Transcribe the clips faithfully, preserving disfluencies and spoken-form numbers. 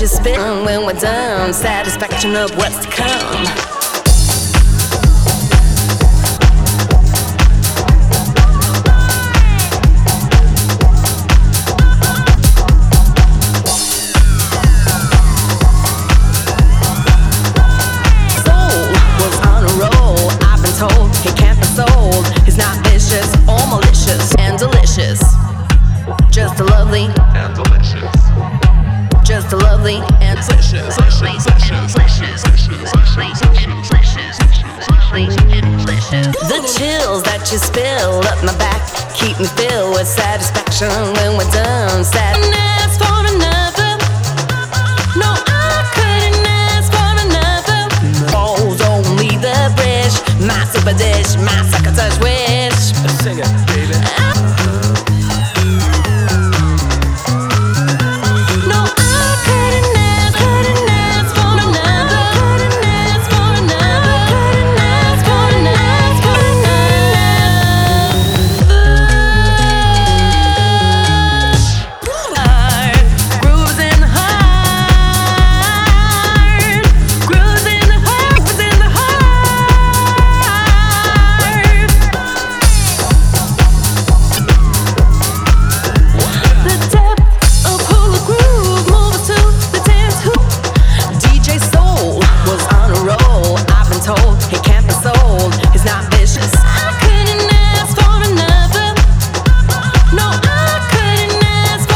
you spin when we're done. Satisfaction of what's to come. Just a lovely and delicious. Just a lovely and delicious. The chills that you spill up my back keep me filled with satisfaction when we're done. Couldn't ask for another. No, I couldn't ask for another. Balls only the bridge. My super dish, my sucker touch wish. Sing it, baby.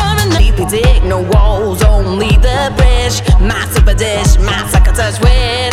No walls, only the bridge. My super dish, my sucker touch wish.